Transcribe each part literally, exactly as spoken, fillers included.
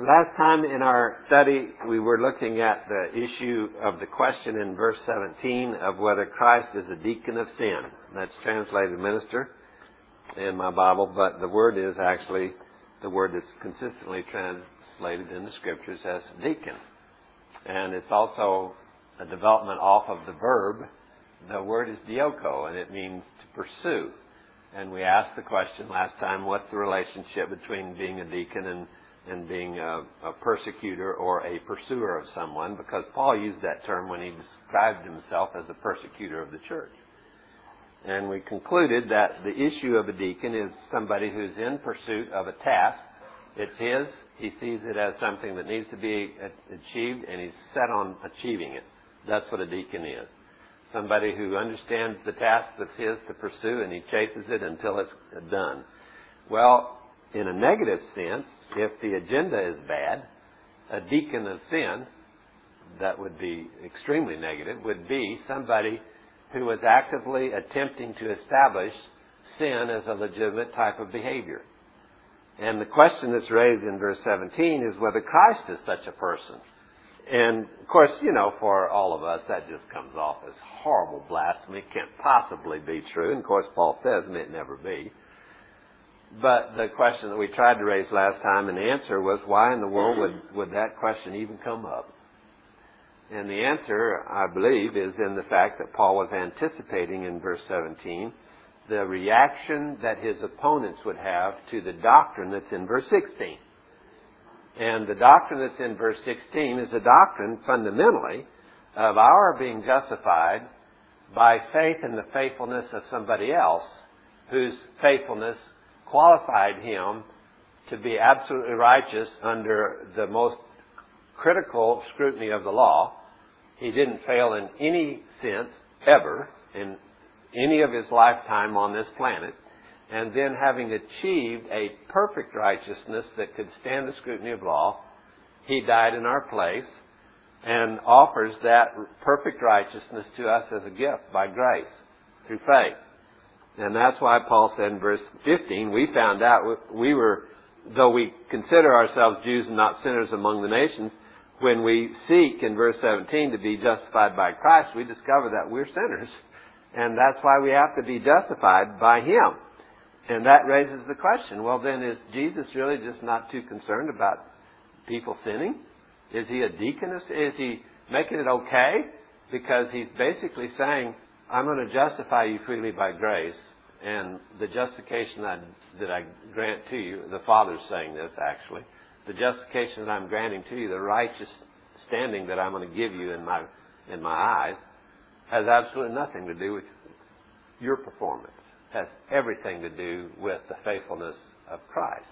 Last time in our study, we were looking at the issue of the question in verse seventeen of whether Christ is a deacon of sin. That's translated minister in my Bible, but the word is actually the word that's consistently translated in the Scriptures as deacon. And it's also a development off of the verb. The word is dioko, and it means to pursue. And we asked the question last time, what's the relationship between being a deacon and and being a, a persecutor or a pursuer of someone, because Paul used that term when he described himself as a persecutor of the church. And we concluded that the issue of a deacon is somebody who's in pursuit of a task. It's his. He sees it as something that needs to be achieved, and he's set on achieving it. That's what a deacon is. Somebody who understands the task that's his to pursue, and he chases it until it's done. Well, in a negative sense, if the agenda is bad, a deacon of sin, that would be extremely negative, would be somebody who is actively attempting to establish sin as a legitimate type of behavior. And the question that's raised in verse seventeen is whether Christ is such a person. And, of course, you know, for all of us, that just comes off as horrible blasphemy. It can't possibly be true. And, of course, Paul says, may it never be. But the question that we tried to raise last time, and the answer was, why in the world would, would that question even come up? And the answer, I believe, is in the fact that Paul was anticipating in verse seventeen the reaction that his opponents would have to the doctrine that's in verse sixteen. And the doctrine that's in verse sixteen is a doctrine, fundamentally, of our being justified by faith in the faithfulness of somebody else whose faithfulness qualified him to be absolutely righteous under the most critical scrutiny of the law. He didn't fail in any sense, ever, in any of his lifetime on this planet. And then, having achieved a perfect righteousness that could stand the scrutiny of law, he died in our place and offers that perfect righteousness to us as a gift by grace through faith. And that's why Paul said in verse fifteen, we found out we were, though we consider ourselves Jews and not sinners among the nations, when we seek in verse seventeen to be justified by Christ, we discover that we're sinners. And that's why we have to be justified by Him. And that raises the question, well then, is Jesus really just not too concerned about people sinning? Is He a deacon? Is He making it okay? Because He's basically saying, I'm going to justify you freely by grace, and the justification that, that I grant to you, the Father's saying this actually, the justification that I'm granting to you, the righteous standing that I'm going to give you in my in my eyes, has absolutely nothing to do with your performance. It has everything to do with the faithfulness of Christ.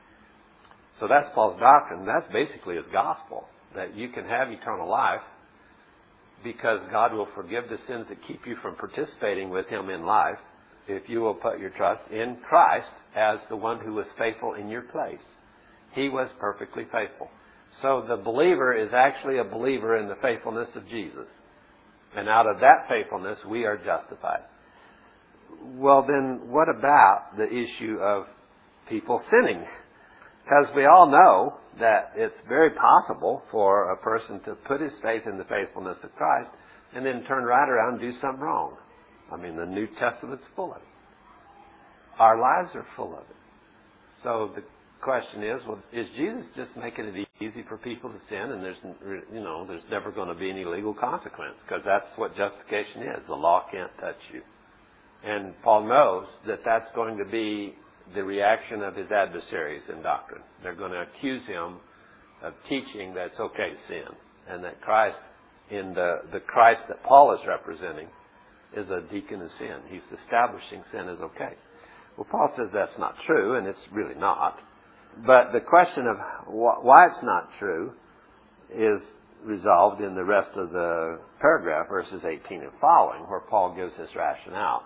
So that's Paul's doctrine. That's basically his gospel, that you can have eternal life because God will forgive the sins that keep you from participating with Him in life if you will put your trust in Christ as the one who was faithful in your place. He was perfectly faithful. So the believer is actually a believer in the faithfulness of Jesus. And out of that faithfulness, we are justified. Well, then, what about the issue of people sinning? Because we all know that it's very possible for a person to put his faith in the faithfulness of Christ and then turn right around and do something wrong. I mean, the New Testament's full of it. Our lives are full of it. So the question is, well, is Jesus just making it easy for people to sin, and there's, you know, there's never going to be any legal consequence? Because that's what justification is. The law can't touch you. And Paul knows that that's going to be the reaction of his adversaries in doctrine. They're going to accuse him of teaching that it's okay to sin, and that Christ, in the, the Christ that Paul is representing, is a deacon of sin. He's establishing sin as okay. Well, Paul says that's not true, and it's really not. But the question of wh- why it's not true is resolved in the rest of the paragraph, verses eighteen and following, where Paul gives his rationale.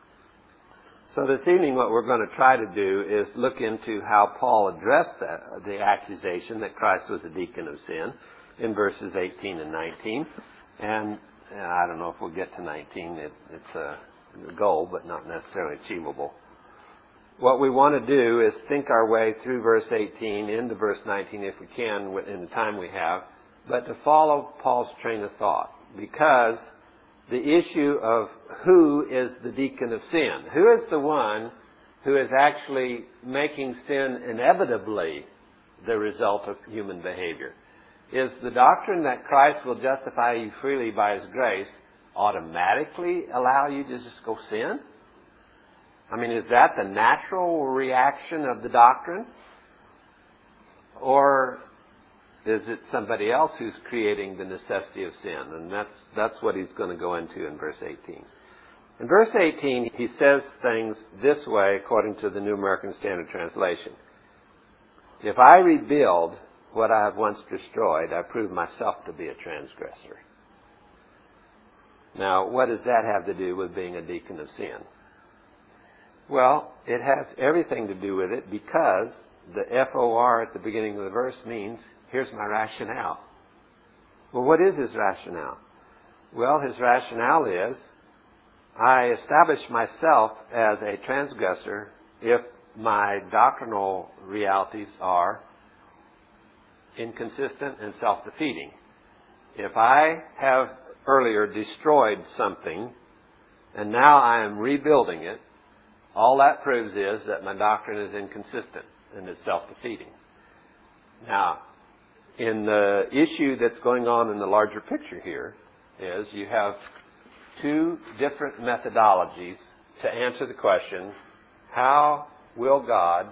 So this evening what we're going to try to do is look into how Paul addressed the, the accusation that Christ was a deacon of sin in verses eighteen and nineteen. And, and I don't know if we'll get to nineteen. It, it's a goal, but not necessarily achievable. what we want to do is think our way through verse eighteen into verse nineteen if we can in the time we have, but to follow Paul's train of thought, because the issue of who is the deacon of sin, who is the one who is actually making sin inevitably the result of human behavior. Is the doctrine that Christ will justify you freely by His grace automatically allow you to just go sin? I mean, is that the natural reaction of the doctrine? Or is it somebody else who's creating the necessity of sin? And that's that's what he's going to go into in verse eighteen. In verse eighteen, he says things this way according to the New American Standard Translation. If I rebuild what I have once destroyed, I prove myself to be a transgressor. Now, what does that have to do with being a deacon of sin? Well, it has everything to do with it, because the F O R at the beginning of the verse means, here's my rationale. Well, what is his rationale? Well, his rationale is, I establish myself as a transgressor if my doctrinal realities are inconsistent and self-defeating. If I have earlier destroyed something and now I am rebuilding it, all that proves is that my doctrine is inconsistent and is self-defeating. Now, in the issue that's going on in the larger picture here is you have two different methodologies to answer the question, how will God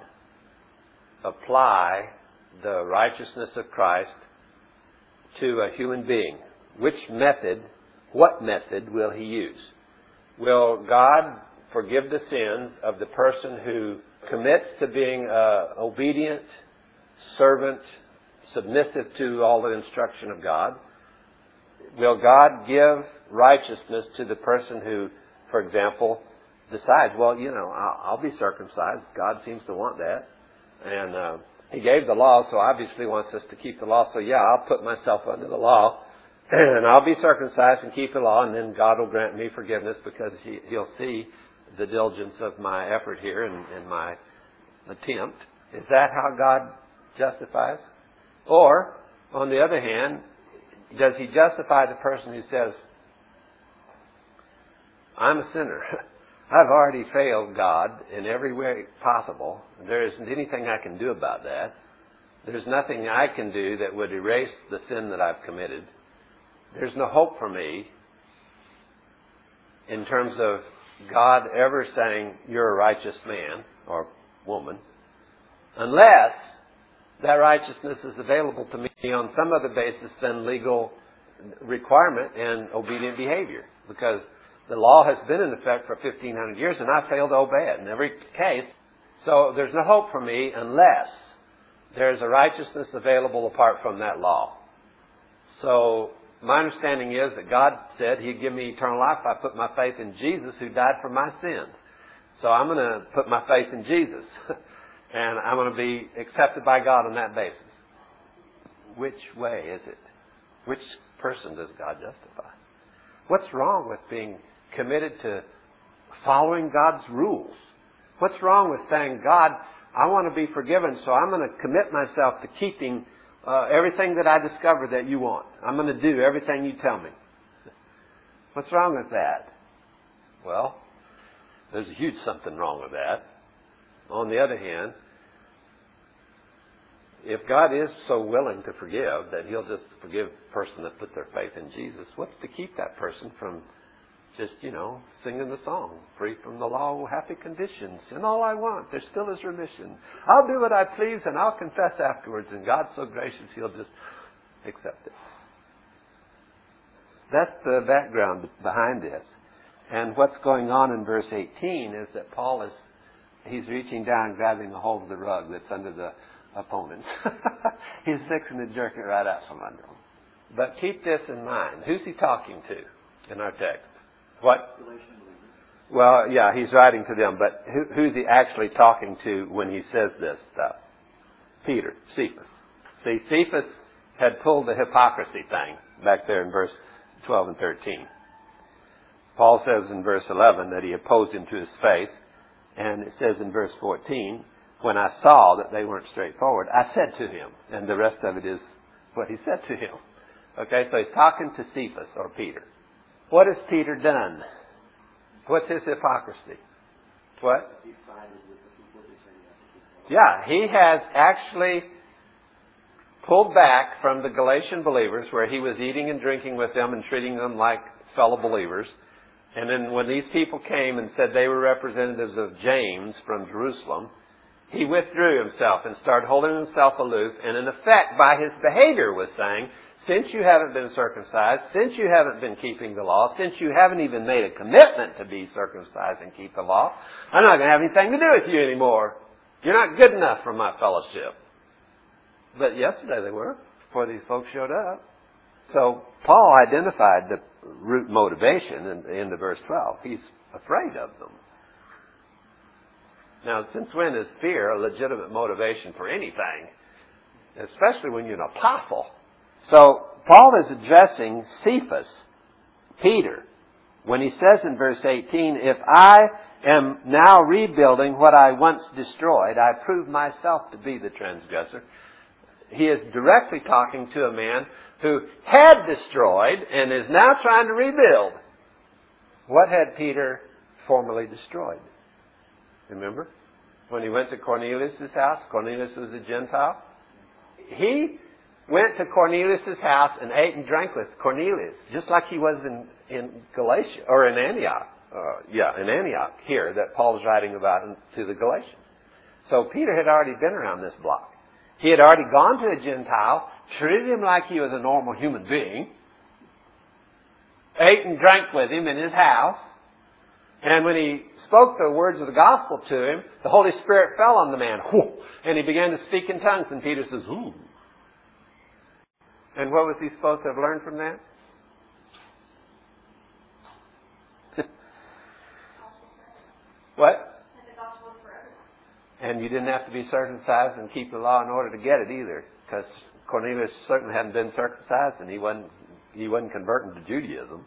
apply the righteousness of Christ to a human being? Which method, what method will He use? Will God forgive the sins of the person who commits to being an obedient servant, submissive to all the instruction of God? Will God give righteousness to the person who, for example, decides, well, you know, I'll, I'll be circumcised. God seems to want that. And uh, He gave the law, so obviously wants us to keep the law. So yeah, I'll put myself under the law and I'll be circumcised and keep the law, and then God will grant me forgiveness because he, He'll see the diligence of my effort here and, and my attempt. Is that how God justifies? Or, on the other hand, does He justify the person who says, I'm a sinner. I've already failed God in every way possible. There isn't anything I can do about that. There's nothing I can do that would erase the sin that I've committed. There's no hope for me in terms of God ever saying, you're a righteous man or woman, unless that righteousness is available to me on some other basis than legal requirement and obedient behavior. Because the law has been in effect for fifteen hundred years and I failed to obey it in every case. So there's no hope for me unless there's a righteousness available apart from that law. So my understanding is that God said He'd give me eternal life if I put my faith in Jesus who died for my sins. So I'm going to put my faith in Jesus. And I'm going to be accepted by God on that basis. Which way is it? Which person does God justify? What's wrong with being committed to following God's rules? What's wrong with saying, God, I want to be forgiven, so I'm going to commit myself to keeping uh, everything that I discover that you want. I'm going to do everything you tell me. What's wrong with that? Well, there's a huge something wrong with that. On the other hand, if God is so willing to forgive that He'll just forgive a person that puts their faith in Jesus, what's to keep that person from just, you know, singing the song, free from the law, happy conditions, and all I want, there still is remission. I'll do what I please and I'll confess afterwards, and God's so gracious He'll just accept it. That's the background behind this. And what's going on in verse eighteen is that Paul is, he's reaching down, grabbing a hold of the rug that's under the opponents. He's fixing to jerk it right out from under them. But keep this in mind. Who's he talking to in our text? What? Well, yeah, he's writing to them, but who, who's he actually talking to when he says this stuff? Peter, Cephas. See, Cephas had pulled the hypocrisy thing back there in verse twelve and thirteen. Paul says in verse eleven that he opposed him to his face. And it says in verse fourteen, when I saw that they weren't straightforward, I said to him, and the rest of it is what he said to him. Okay, so he's talking to Cephas, or Peter. What has Peter done? What's his hypocrisy? What? Yeah, he has actually pulled back from the Galatian believers, where he was eating and drinking with them and treating them like fellow believers. And then when these people came and said they were representatives of James from Jerusalem, he withdrew himself and started holding himself aloof, and in effect, by his behavior, was saying, since you haven't been circumcised, since you haven't been keeping the law, since you haven't even made a commitment to be circumcised and keep the law, I'm not going to have anything to do with you anymore. You're not good enough for my fellowship. But yesterday they were, before these folks showed up. So Paul identified the root motivation in the end of verse twelve. He's afraid of them. Now, since when is fear a legitimate motivation for anything? Especially when you're an apostle. So Paul is addressing Cephas, Peter, when he says in verse eighteen, if I am now rebuilding what I once destroyed, I prove myself to be the transgressor. He is directly talking to a man who had destroyed and is now trying to rebuild. What had Peter formerly destroyed? Remember? When he went to Cornelius' house, Cornelius was a Gentile. He went to Cornelius' house and ate and drank with Cornelius, just like he was in, in Galatia, or in Antioch. Uh, yeah, in Antioch here, that Paul's writing about in, to the Galatians. So Peter had already been around this block. He had already gone to a Gentile, treated him like he was a normal human being, ate and drank with him in his house, and when he spoke the words of the gospel to him, the Holy Spirit fell on the man, and he began to speak in tongues, and Peter says, ooh. And what was he supposed to have learned from that? What? And you didn't have to be circumcised and keep the law in order to get it either, because Cornelius certainly hadn't been circumcised, and he wasn't he wasn't converting to Judaism.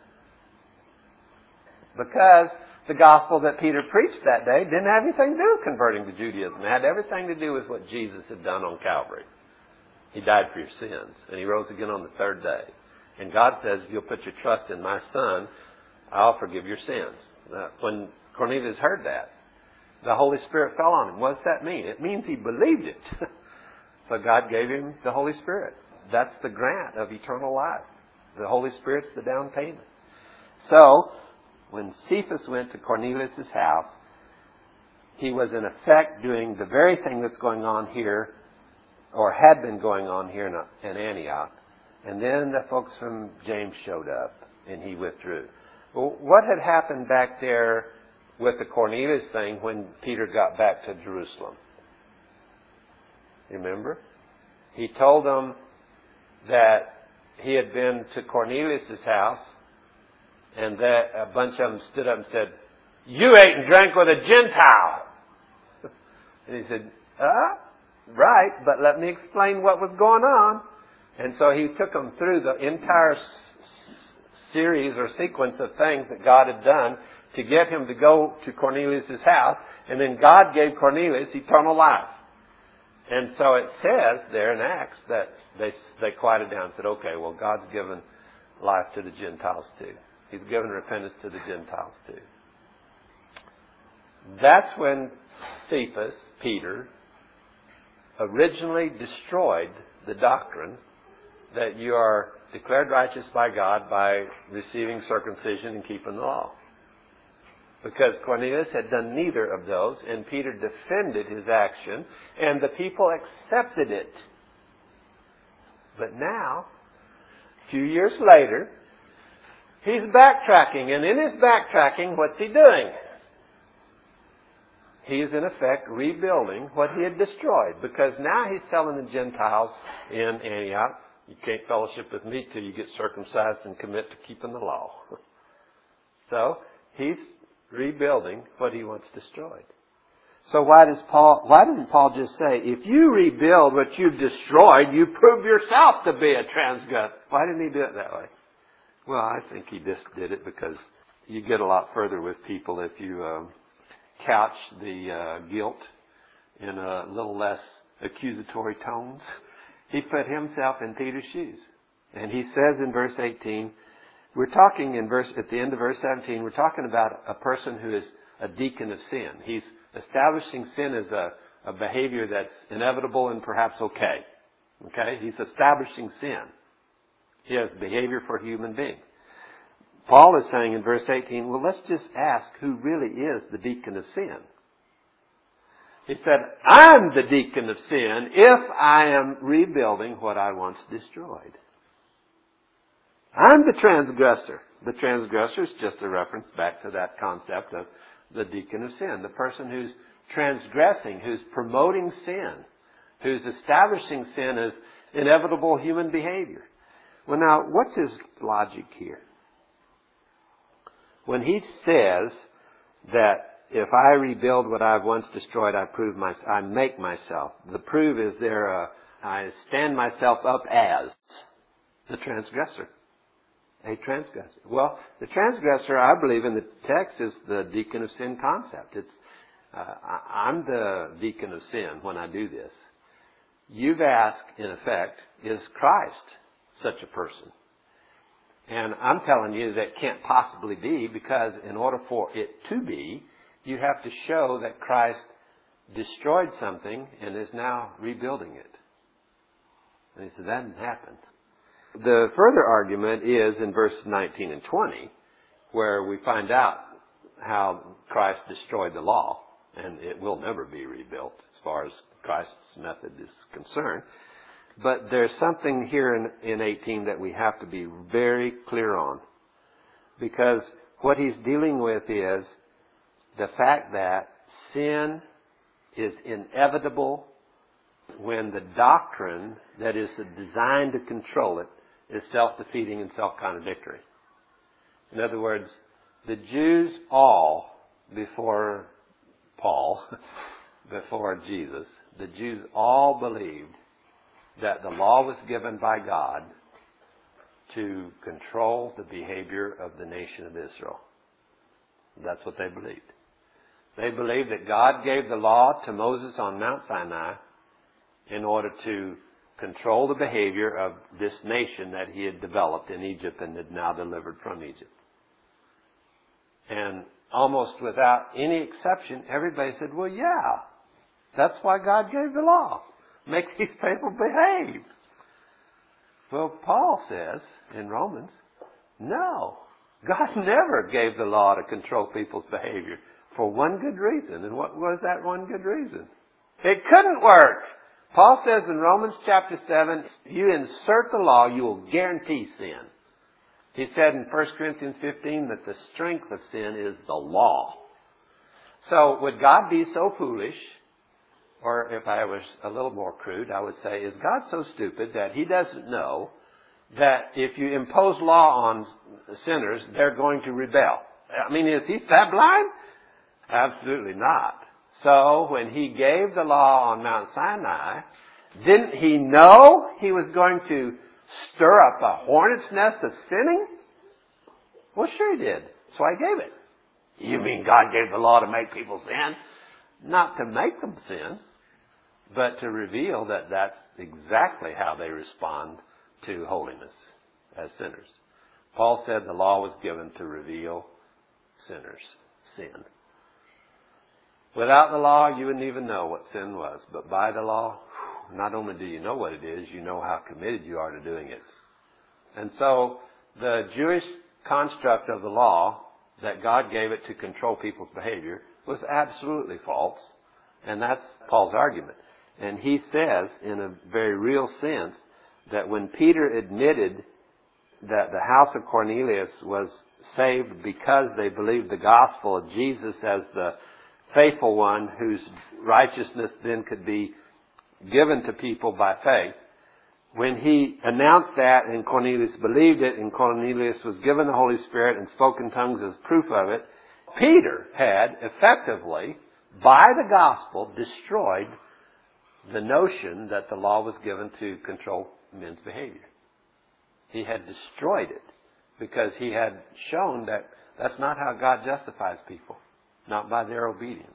Because the gospel that Peter preached that day didn't have anything to do with converting to Judaism. It had everything to do with what Jesus had done on Calvary. He died for your sins, and he rose again on the third day. And God says, if you'll put your trust in my Son, I'll forgive your sins. Now, when Cornelius heard that, the Holy Spirit fell on him. What does that mean? It means he believed it. So God gave him the Holy Spirit. That's the grant of eternal life. The Holy Spirit's the down payment. So, when Cephas went to Cornelius' house, he was in effect doing the very thing that's going on here, or had been going on here in, in Antioch. And then the folks from James showed up, and he withdrew. Well, what had happened back there with the Cornelius thing when Peter got back to Jerusalem? Remember? He told them that he had been to Cornelius' house, and that a bunch of them stood up and said, you ate and drank with a Gentile. And he said, uh, right, but let me explain what was going on. And so he took them through the entire s- series or sequence of things that God had done to get him to go to Cornelius' house. And then God gave Cornelius eternal life. And so it says there in Acts that they they quieted down and said, okay, well, God's given life to the Gentiles too. He's given repentance to the Gentiles too. That's when Cephas, Peter, originally destroyed the doctrine that you are declared righteous by God by receiving circumcision and keeping the law. Because Cornelius had done neither of those, and Peter defended his action, and the people accepted it. But now, a few years later, he's backtracking, and in his backtracking, what's he doing? He is, in effect, rebuilding what he had destroyed, because now he's telling the Gentiles in Antioch, you can't fellowship with me till you get circumcised and commit to keeping the law. So, he's rebuilding what he once destroyed. So why does Paul, why doesn't Paul just say, if you rebuild what you've destroyed, you prove yourself to be a transgressor? Why didn't he do it that way? Well, I think he just did it because you get a lot further with people if you um, couch the uh, guilt in a little less accusatory tones. He put himself in Peter's shoes. And he says in verse eighteen, we're talking in verse, at the end of verse seventeen, we're talking about a person who is a deacon of sin. He's establishing sin as a, a behavior that's inevitable and perhaps okay. Okay? He's establishing sin. He has behavior for a human being. Paul is saying in verse eighteen, well, let's just ask who really is the deacon of sin. He said, I'm the deacon of sin if I am rebuilding what I once destroyed. I'm the transgressor. The transgressor is just a reference back to that concept of the deacon of sin. The person who's transgressing, who's promoting sin, who's establishing sin as inevitable human behavior. Well, now, what's his logic here? When he says that if I rebuild what I've once destroyed, I prove my, I make myself. The prove is there. A, I stand myself up as the transgressor, a transgressor. Well, the transgressor, I believe, in the text is the deacon of sin concept. It's uh, I'm the deacon of sin when I do this. You've asked, in effect, is Christ such a person? And I'm telling you that can't possibly be, because in order for it to be, you have to show that Christ destroyed something and is now rebuilding it. And he said, that didn't happen. The further argument is in verses nineteen and twenty, where we find out how Christ destroyed the law, and it will never be rebuilt as far as Christ's method is concerned. But there's something here in, in eighteen that we have to be very clear on, because what he's dealing with is the fact that sin is inevitable when the doctrine that is designed to control it is self-defeating and self-contradictory. In other words, the Jews all, before Paul, before Jesus, the Jews all believed that the law was given by God to control the behavior of the nation of Israel. That's what they believed. They believed that God gave the law to Moses on Mount Sinai in order to control the behavior of this nation that he had developed in Egypt and had now delivered from Egypt. And almost without any exception, everybody said, well, yeah, that's why God gave the law. Make these people behave. Well, Paul says in Romans, no, God never gave the law to control people's behavior for one good reason. And what was that one good reason? It couldn't work. Paul says in Romans chapter seven, you insert the law, you will guarantee sin. He said in First Corinthians fifteen that the strength of sin is the law. So would God be so foolish? Or if I was a little more crude, I would say, is God so stupid that he doesn't know that if you impose law on sinners, they're going to rebel? I mean, is he that blind? Absolutely not. So when he gave the law on Mount Sinai, didn't he know he was going to stir up a hornet's nest of sinning? Well, sure he did. That's why he gave it. You mean God gave the law to make people sin? Not to make them sin, but to reveal that that's exactly how they respond to holiness as sinners. Paul said the law was given to reveal sinners' sin. Without the law, you wouldn't even know what sin was. But by the law, not only do you know what it is, you know how committed you are to doing it. And so the Jewish construct of the law, that God gave it to control people's behavior, was absolutely false. And that's Paul's argument. And he says, in a very real sense, that when Peter admitted that the house of Cornelius was saved because they believed the gospel of Jesus as the faithful one whose righteousness then could be given to people by faith, when he announced that and Cornelius believed it and Cornelius was given the Holy Spirit and spoke in tongues as proof of it, Peter had effectively, by the gospel, destroyed the notion that the law was given to control men's behavior. He had destroyed it because he had shown that that's not how God justifies people. not by their obedience.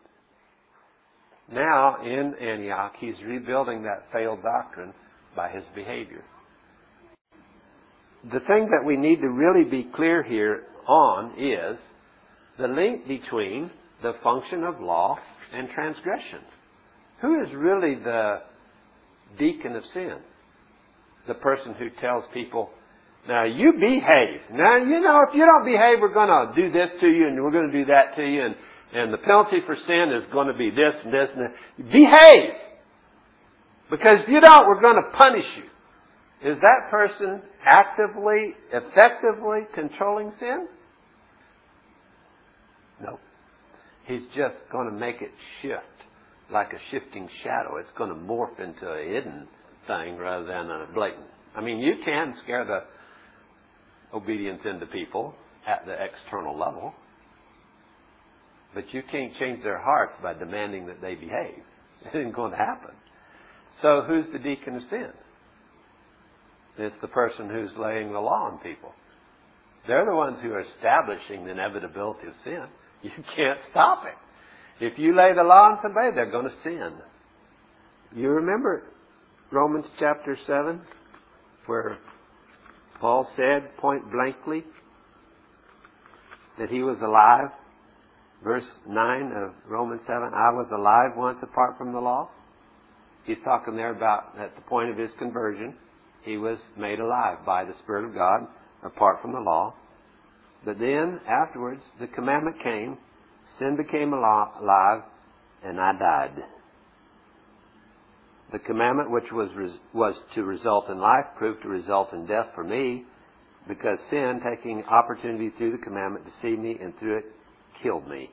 Now, in Antioch, he's rebuilding that failed doctrine by his behavior. The thing that we need to really be clear here on is the link between the function of law and transgression. Who is really the deacon of sin? The person who tells people, now you behave. Now, you know, if you don't behave, we're going to do this to you and we're going to do that to you. And, and the penalty for sin is going to be this and this and that. Behave! Because if you don't, we're going to punish you. Is that person actively, effectively controlling sin? No. He's just going to make it shift like a shifting shadow. It's going to morph into a hidden thing rather than a blatant. I mean, you can scare the obedience into people at the external level, but you can't change their hearts by demanding that they behave. It isn't going to happen. So who's the deacon of sin? It's the person who's laying the law on people. They're the ones who are establishing the inevitability of sin. You can't stop it. If you lay the law on somebody, they're going to sin. You remember Romans chapter seven, where Paul said point blankly that he was alive. Verse nine of Romans seven, I was alive once apart from the law. He's talking there about at the point of his conversion, he was made alive by the Spirit of God apart from the law. But then afterwards, the commandment came, sin became alive, and I died. The commandment, which was was to result in life, proved to result in death for me, because sin, taking opportunity through the commandment, deceived me, and through it killed me.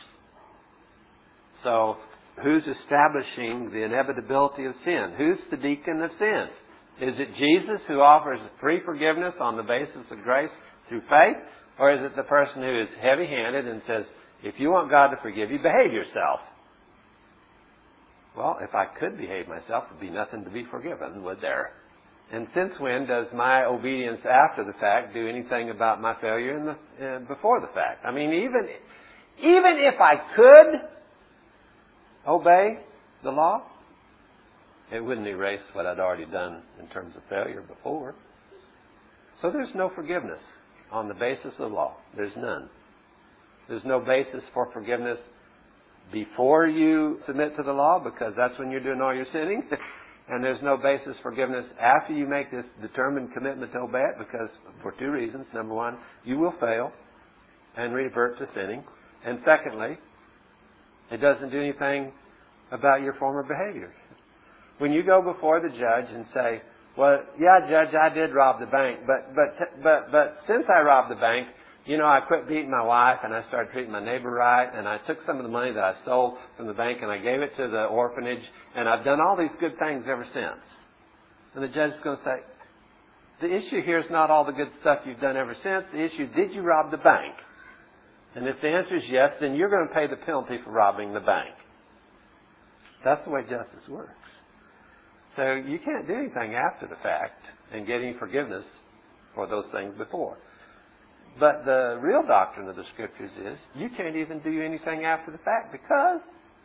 So, who's establishing the inevitability of sin? Who's the deacon of sin? Is it Jesus who offers free forgiveness on the basis of grace through faith? Or is it the person who is heavy-handed and says, if you want God to forgive you, behave yourself? Well, if I could behave myself, there'd be nothing to be forgiven, would there? And since when does my obedience after the fact do anything about my failure in the, uh, before the fact? I mean, even, even if I could obey the law, it wouldn't erase what I'd already done in terms of failure before. So there's no forgiveness on the basis of the law. There's none. There's no basis for forgiveness before you submit to the law, because that's when you're doing all your sinning. And there's no basis for forgiveness after you make this determined commitment to obey it, because for two reasons. Number one, you will fail and revert to sinning. And secondly, it doesn't do anything about your former behavior. When you go before the judge and say, well, yeah, Judge, I did rob the bank, but but but but since I robbed the bank, you know, I quit beating my wife and I started treating my neighbor right, and I took some of the money that I stole from the bank and I gave it to the orphanage, and I've done all these good things ever since. And the judge is going to say, the issue here is not all the good stuff you've done ever since. The issue, did you rob the bank? And if the answer is yes, then you're going to pay the penalty for robbing the bank. That's the way justice works. So you can't do anything after the fact and get any forgiveness for those things before. But the real doctrine of the Scriptures is you can't even do anything after the fact, because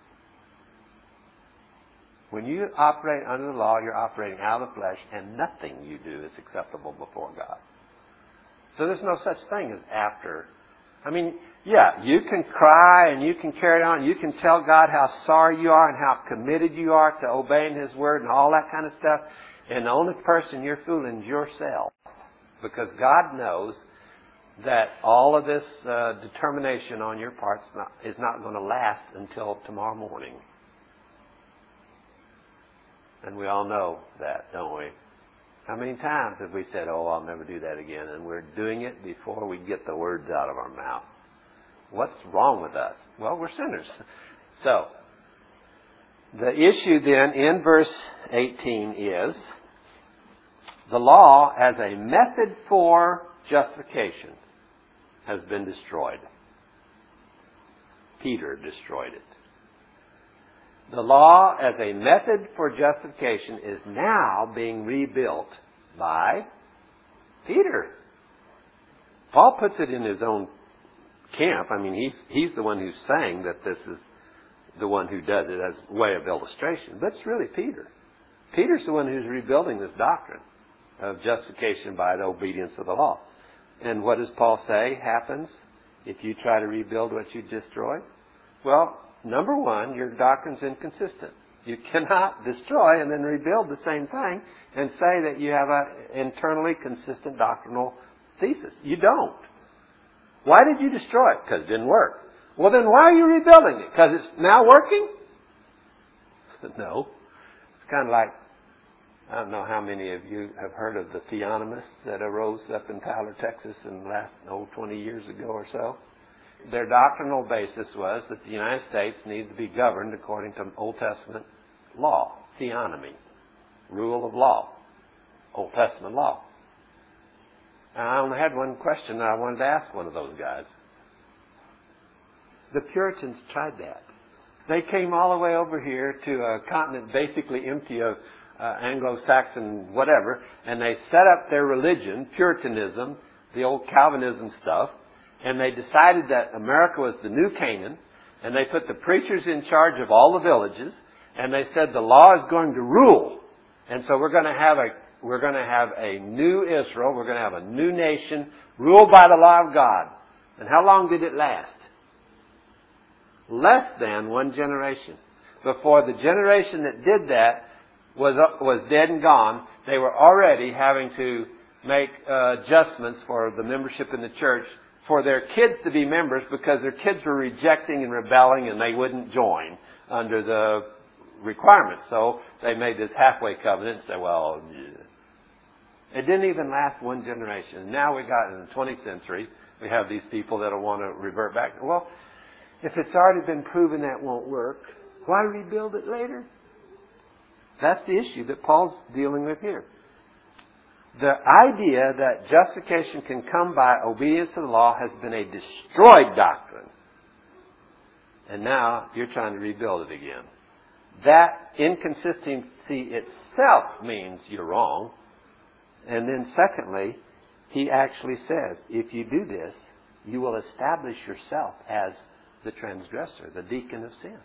when you operate under the law, you're operating out of the flesh, and nothing you do is acceptable before God. So there's no such thing as after. I mean, yeah, you can cry and you can carry on. You can tell God how sorry you are and how committed you are to obeying His Word and all that kind of stuff. And the only person you're fooling is yourself. Because God knows that all of this uh, determination on your part is not, is not going to last until tomorrow morning. And we all know that, don't we? How many times have we said, oh, I'll never do that again? And we're doing it before we get the words out of our mouth. What's wrong with us? Well, we're sinners. So, the issue then in verse eighteen is the law as a method for justification has been destroyed. Peter destroyed it. The law as a method for justification is now being rebuilt by Peter. Paul puts it in his own camp. I mean, he's he's the one who's saying that this is the one who does it as a way of illustration. But it's really Peter. Peter's the one who's rebuilding this doctrine of justification by the obedience of the law. And what does Paul say happens if you try to rebuild what you destroyed? Well, number one, your doctrine's inconsistent. You cannot destroy and then rebuild the same thing and say that you have an internally consistent doctrinal thesis. You don't. Why did you destroy it? Because it didn't work. Well, then why are you rebuilding it? Because it's now working? No. It's kind of like, I don't know how many of you have heard of the theonomists that arose up in Tyler, Texas in the last, oh, twenty years ago or so. Their doctrinal basis was that the United States needed to be governed according to Old Testament law, theonomy, rule of law, Old Testament law. And I only had one question that I wanted to ask one of those guys. The Puritans tried that. They came all the way over here to a continent basically empty of uh, Anglo-Saxon whatever, and they set up their religion, Puritanism, the old Calvinism stuff, and they decided that America was the new Canaan, and they put the preachers in charge of all the villages, and they said the law is going to rule, and so we're going to have a we're going to have a new Israel, we're going to have a new nation ruled by the law of God. And how long did it last? Less than one generation. Before the generation that did that was was dead and gone, they were already having to make uh, adjustments for the membership in the church for their kids to be members because their kids were rejecting and rebelling and they wouldn't join under the requirements. So they made this halfway covenant and said, well, yeah. It didn't even last one generation. Now we got in the twentieth century, we have these people that will want to revert back. Well, if it's already been proven that won't work, why rebuild it later? That's the issue that Paul's dealing with here. The idea that justification can come by obedience to the law has been a destroyed doctrine. And now you're trying to rebuild it again. That inconsistency itself means you're wrong. And then secondly, he actually says, if you do this, you will establish yourself as the transgressor, the deacon of sin.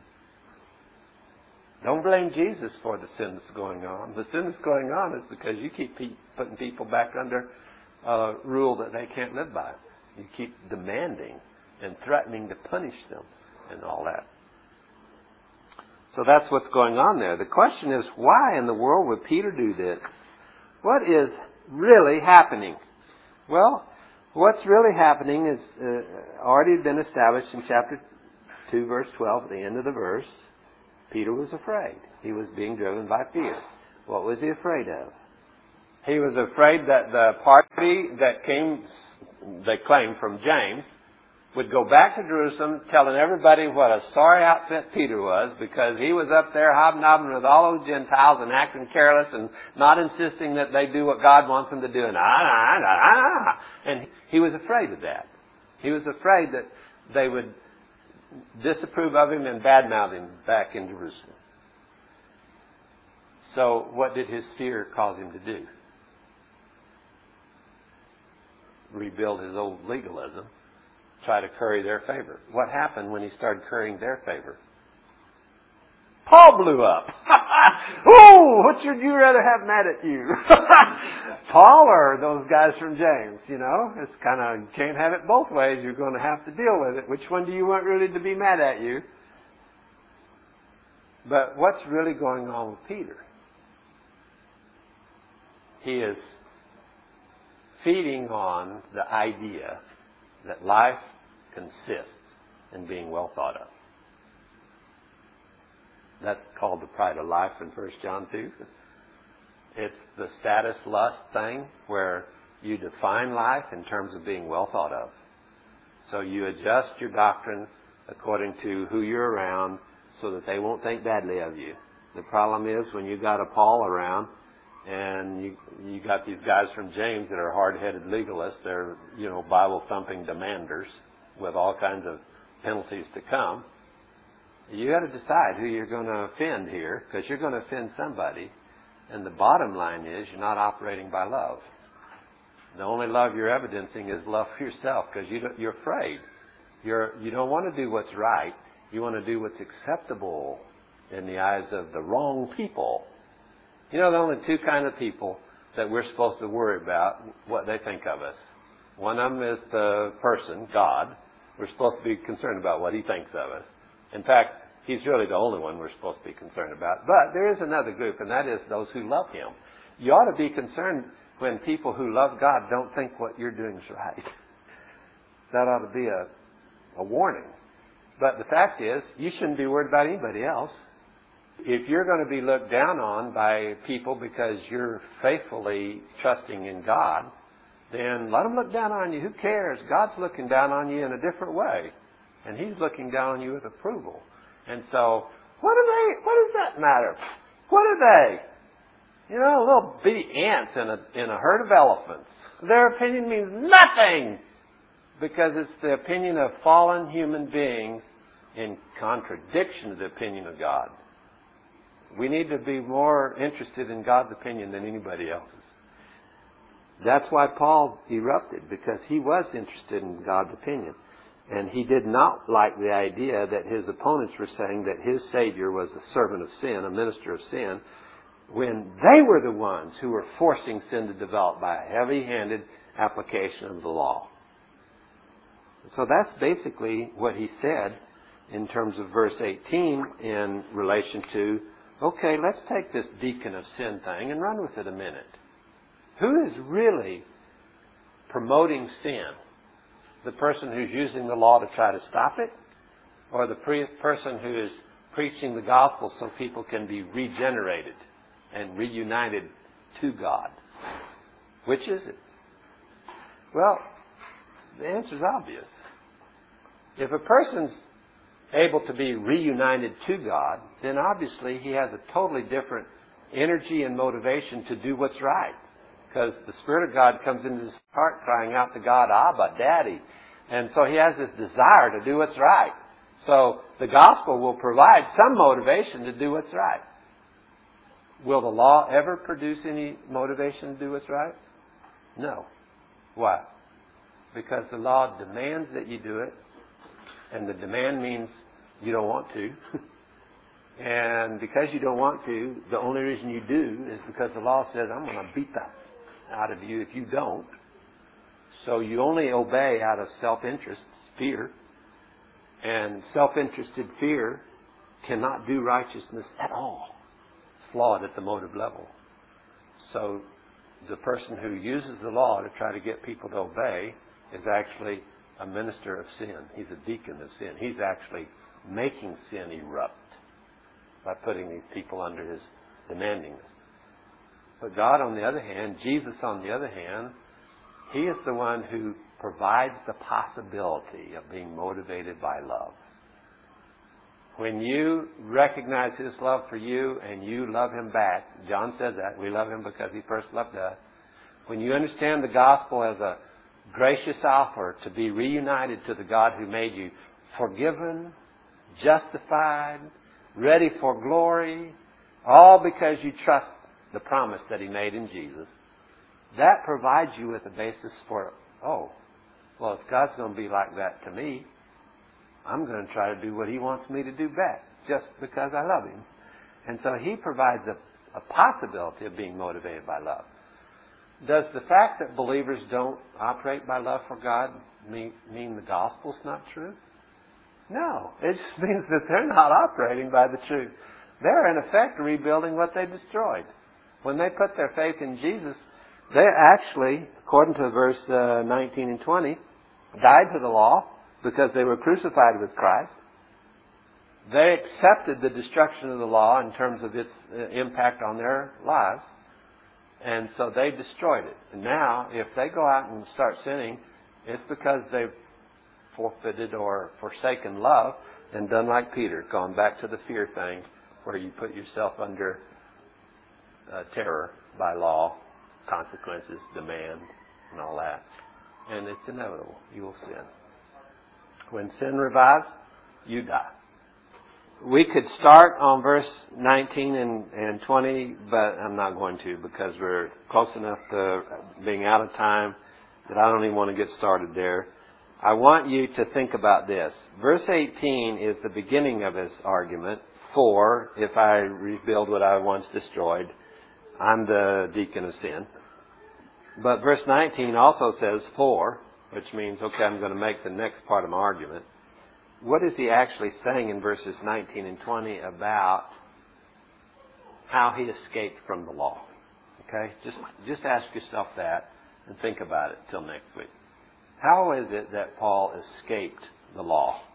Don't blame Jesus for the sin that's going on. The sin that's going on is because you keep pe- putting people back under a rule that they can't live by. You keep demanding and threatening to punish them and all that. So that's what's going on there. The question is, why in the world would Peter do this? What is really happening? Well, what's really happening is uh, already been established in chapter two, verse twelve, at the end of the verse. Peter was afraid. He was being driven by fear. What was he afraid of? He was afraid that the party that came, they claimed, from James, would go back to Jerusalem telling everybody what a sorry outfit Peter was because he was up there hobnobbing with all those Gentiles and acting careless and not insisting that they do what God wants them to do. And, ah, ah, ah, ah. and he was afraid of that. He was afraid that they would disapprove of him and badmouth him back in Jerusalem. So what did his fear cause him to do? Rebuild his old legalism. Try to curry their favor. What happened when he started currying their favor? Paul blew up. Oh, what should you rather have mad at you? Paul or those guys from James? You know, it's kind of, you can't have it both ways. You're going to have to deal with it. Which one do you want really to be mad at you? But what's really going on with Peter? He is feeding on the idea that life consists in being well thought of. That's called the pride of life in First John two. It's the status lust thing where you define life in terms of being well thought of. So you adjust your doctrine according to who you're around so that they won't think badly of you. The problem is when you got a Paul around and you you got these guys from James that are hard-headed legalists. They're, you know, Bible-thumping demanders with all kinds of penalties to come. You got to decide who you're going to offend here, because you're going to offend somebody. And the bottom line is you're not operating by love. The only love you're evidencing is love for yourself, because you you're afraid. You're, you don't want to do what's right. You want to do what's acceptable in the eyes of the wrong people. You know, there are only two kind of people that we're supposed to worry about what they think of us. One of them is the person, God. We're supposed to be concerned about what He thinks of us. In fact, He's really the only one we're supposed to be concerned about. But there is another group, and that is those who love Him. You ought to be concerned when people who love God don't think what you're doing is right. That ought to be a, a warning. But the fact is, you shouldn't be worried about anybody else. If you're going to be looked down on by people because you're faithfully trusting in God, then let them look down on you. Who cares? God's looking down on you in a different way. And He's looking down on you with approval. And so, what do they, what does that matter? What are they? You know, little bitty ants in a, in a herd of elephants. Their opinion means nothing because it's the opinion of fallen human beings in contradiction to the opinion of God. We need to be more interested in God's opinion than anybody else's. That's why Paul erupted, because he was interested in God's opinion. And he did not like the idea that his opponents were saying that his Savior was a servant of sin, a minister of sin, when they were the ones who were forcing sin to develop by a heavy-handed application of the law. So that's basically what he said in terms of verse eighteen in relation to, okay, let's take this deacon of sin thing and run with it a minute. Who is really promoting sin? The person who's using the law to try to stop it? Or the pre- person who is preaching the gospel so people can be regenerated and reunited to God? Which is it? Well, the answer is obvious. If a person's able to be reunited to God, then obviously he has a totally different energy and motivation to do what's right. Because the Spirit of God comes into his heart crying out to God, Abba, Daddy. And so he has this desire to do what's right. So the gospel will provide some motivation to do what's right. Will the law ever produce any motivation to do what's right? No. Why? Because the law demands that you do it. And the demand means you don't want to. And because you don't want to, the only reason you do is because the law says, I'm going to beat that out of you if you don't. So you only obey out of self-interest, fear. And self-interested fear cannot do righteousness at all. It's flawed at the motive level. So the person who uses the law to try to get people to obey is actually a minister of sin. He's a deacon of sin. He's actually making sin erupt by putting these people under his demandingness. But God, on the other hand, Jesus, on the other hand, He is the one who provides the possibility of being motivated by love. When you recognize His love for you and you love Him back, John says that, we love Him because He first loved us. When you understand the gospel as a gracious offer to be reunited to the God who made you, forgiven, justified, ready for glory, all because you trust the promise that He made in Jesus, that provides you with a basis for, oh, well, if God's going to be like that to me, I'm going to try to do what He wants me to do back, just because I love Him. And so He provides a, a possibility of being motivated by love. Does the fact that believers don't operate by love for God mean, mean the gospel's not true? No. It just means that they're not operating by the truth. They're, in effect, rebuilding what they destroyed. When they put their faith in Jesus, they actually, according to verse uh, nineteen and twenty, died to the law because they were crucified with Christ. They accepted the destruction of the law in terms of its uh, impact on their lives. And so they destroyed it. And now, if they go out and start sinning, it's because they've forfeited or forsaken love and done like Peter, gone back to the fear thing where you put yourself under uh, terror by law, consequences, demand, and all that. And it's inevitable. You will sin. When sin revives, you die. We could start on verse nineteen and, and twenty, but I'm not going to because we're close enough to being out of time that I don't even want to get started there. I want you to think about this. Verse eighteen is the beginning of his argument. For, if I rebuild what I once destroyed, I'm the deacon of sin. But verse nineteen also says for, which means, okay, I'm going to make the next part of my argument. What is he actually saying in verses nineteen and twenty about how he escaped from the law? Okay? Just, just ask yourself that and think about it till next week. How is it that Paul escaped the law?